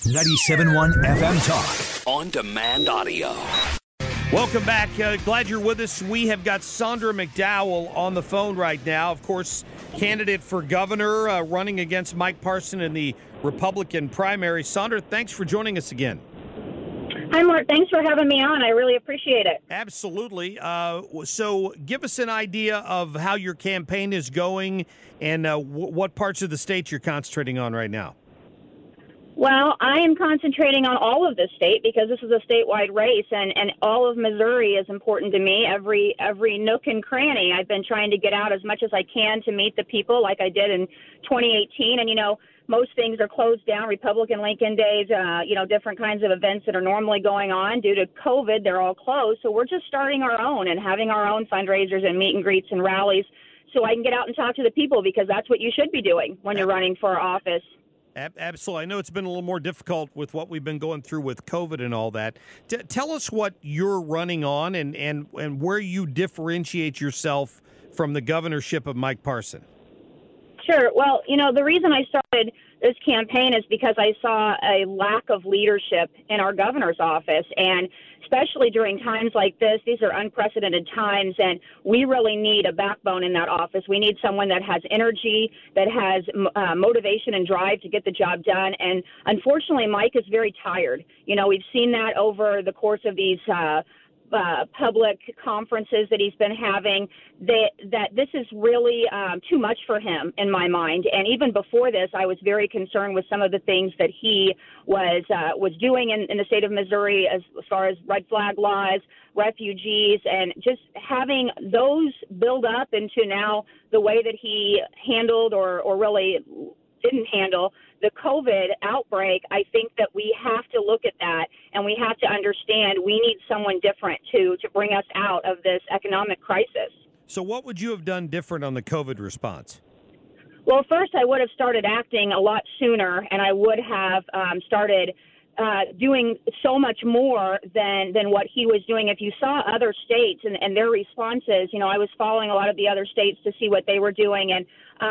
97.1 FM Talk. On demand audio. Welcome back. Glad you're with us. We have got Sondra McDowell on the phone right now. Of course, candidate for governor running against Mike Parson in the Republican primary. Sondra, thanks for joining us again. Hi, Mark. Thanks for having me on. I really appreciate it. Absolutely. So give us an idea of how your campaign is going and what parts of the state you're concentrating on right now. Well, I am concentrating on all of the state because this is a statewide race, and all of Missouri is important to me. Every nook and cranny. I've been trying to get out as much as I can to meet the people like I did in 2018. And, most things are closed down, Republican Lincoln Days, different kinds of events that are normally going on. Due to COVID, they're all closed. So we're just starting our own and having our own fundraisers and meet and greets and rallies so I can get out and talk to the people, because that's what you should be doing when you're running for office. Absolutely. I know it's been a little more difficult with what we've been going through with COVID and all that. Tell us what you're running on and where you differentiate yourself from the governorship of Mike Parson. Sure. Well, the reason I started this campaign is because I saw a lack of leadership in our governor's office, and especially during times like this. These are unprecedented times, and we really need a backbone in that office. We need someone that has energy, that has motivation and drive to get the job done. And unfortunately, Mike is very tired. We've seen that over the course of these public conferences that he's been having, that this is really too much for him in my mind. And even before this, I was very concerned with some of the things that he was doing in the state of Missouri as far as red flag laws, refugees, and just having those build up into now the way that he handled or really didn't handle the COVID outbreak. I think that we have to look at that, and we have to understand we need someone different to bring us out of this economic crisis. So what would you have done different on the COVID response? Well, first, I would have started acting a lot sooner, and I would have started doing so much more than what he was doing. If you saw other states and their responses, I was following a lot of the other states to see what they were doing, and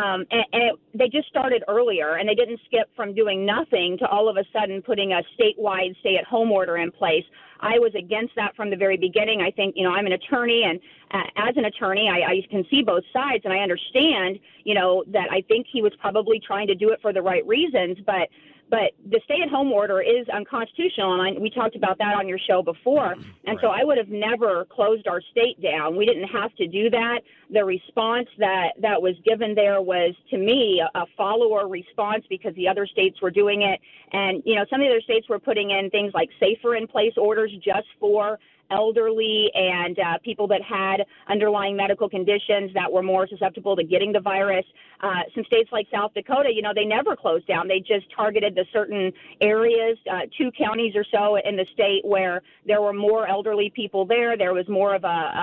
they just started earlier, and they didn't skip from doing nothing to all of a sudden putting a statewide stay-at-home order in place. I was against that from the very beginning. I think, I'm an attorney, and as an attorney, I can see both sides, and I understand, that I think he was probably trying to do it for the right reasons, but the stay-at-home order is unconstitutional, and we talked about that on your show before. And so I would have never closed our state down. We didn't have to do that. The response that was given there was, to me, a follower response because the other states were doing it. And, some of the other states were putting in things like safer-in-place orders just for elderly and people that had underlying medical conditions that were more susceptible to getting the virus. Some states like South Dakota, they never closed down. They just targeted the certain areas, 2 counties or so in the state where there were more elderly people there. There was more of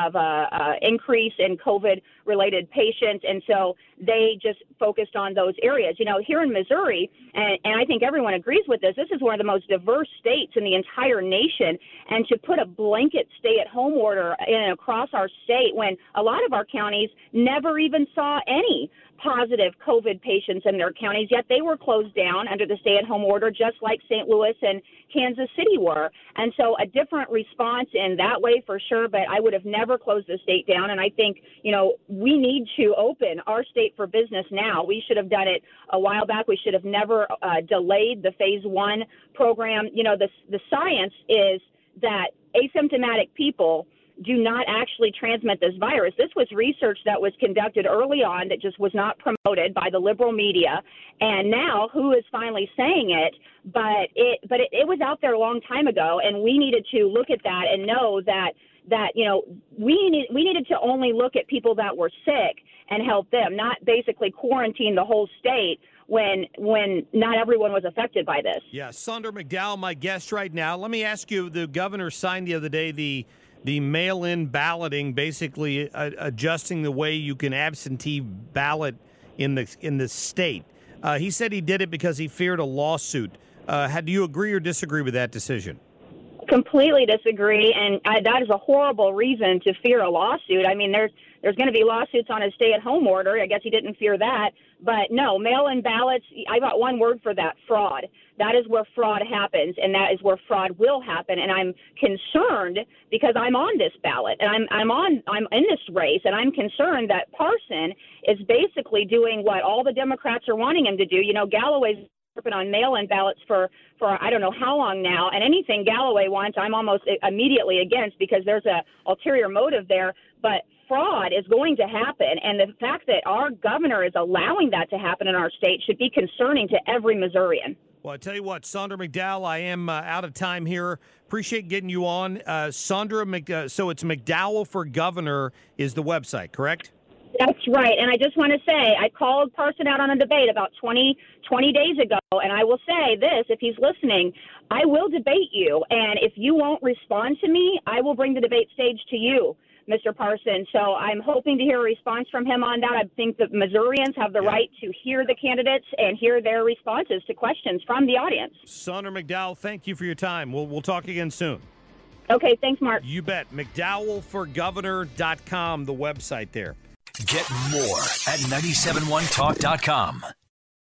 a increase in COVID-related patients, and so they just focused on those areas. Here in Missouri, and I think everyone agrees with this, this is one of the most diverse states in the entire nation, and to put a blanket stay-at-home order across our state when a lot of our counties never even saw any positive COVID patients in their counties, yet they were closed down under the stay-at-home order, just like St. Louis and Kansas City were. And so a different response in that way for sure, but I would have never closed the state down. And I think, we need to open our state for business now. We should have done it a while back. We should have never delayed the phase 1 program. The science is that asymptomatic people do not actually transmit this virus. This was research that was conducted early on that just was not promoted by the liberal media. And now who is finally saying it? But it was out there a long time ago, and we needed to look at that and know that we needed to only look at people that were sick and help them, not basically quarantine the whole state when not everyone was affected by this. Yeah, Sondra McDowell, my guest right now. Let me ask you, the governor signed the other day the mail-in balloting, basically adjusting the way you can absentee ballot in the state. He said he did it because he feared a lawsuit. Do you agree or disagree with that decision? Completely disagree, and that is a horrible reason to fear a lawsuit. I mean, there's going to be lawsuits on his stay-at-home order. I guess he didn't fear that. But no, mail-in ballots, I got one word for that, fraud. That is where fraud happens, and that is where fraud will happen. And I'm concerned because I'm on this ballot, and I'm in this race, and I'm concerned that Parson is basically doing what all the Democrats are wanting him to do. You know, Galloway's on mail-in ballots for I don't know how long now, and anything Galloway wants, I'm almost immediately against because there's a ulterior motive there. But fraud is going to happen, and the fact that our governor is allowing that to happen in our state should be concerning to every Missourian. Well, I tell you what, Saundra McDowell, I am out of time here. Appreciate getting you on. Saundra so it's McDowell for Governor is the website, correct? That's right. And I just want to say, I called Parson out on a debate about 20 days ago, and I will say this, if he's listening, I will debate you. And if you won't respond to me, I will bring the debate stage to you, Mr. Parson. So I'm hoping to hear a response from him on that. I think that Missourians have the right to hear the candidates and hear their responses to questions from the audience. Saundra McDowell, thank you for your time. We'll talk again soon. Okay, thanks, Mark. You bet. McDowellforgovernor.com, the website there. Get more at 971talk.com.